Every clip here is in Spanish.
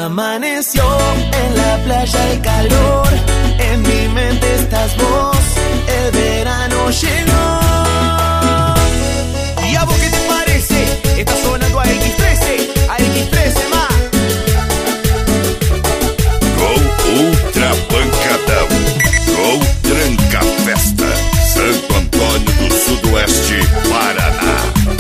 Amaneció en la playa el calor, en mi mente estás vos, el verano llegó. ¿Y a vos qué te parece? Está sonando a X13, a X13 más. Com Ultra Pancadão, com Tranca Festa, Santo Antônio do Sudoeste, Paraná.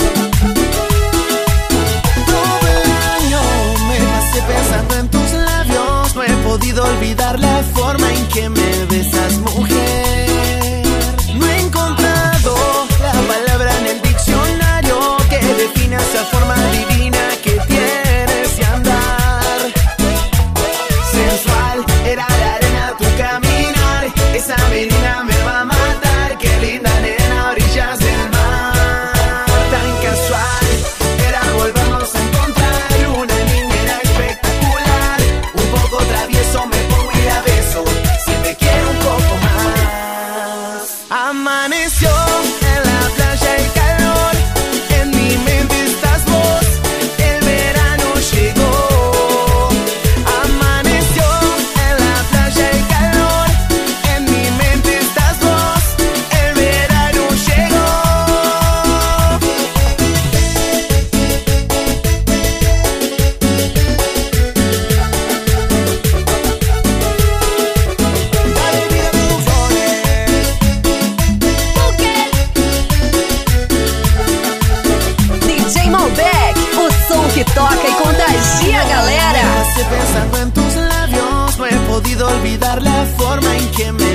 Todo el año me pasé pensando en tus labios, no he podido olvidar la forma en que me besas, mujer. No he encontrado la palabra en el diccionario que defina esa forma divina que tienes de andar. Sensual era la arena tu caminar, esa menina me va a matar, qué linda nena, orillas del mar. Tan casual era volvernos a encontrar, una niña era espectacular, un poco travieso me pongo y la beso, si me quiero un poco más. Amaneció en la playa el calor, en mi mente estás vos, el verano llegó. Amaneció en la playa el calor, en mi mente estás vos, el verano llegó. Dale vida DJ Malbec, o som que toca e contagia a galera. Me hace pensando en tus labios, no he podido olvidar la forma en que me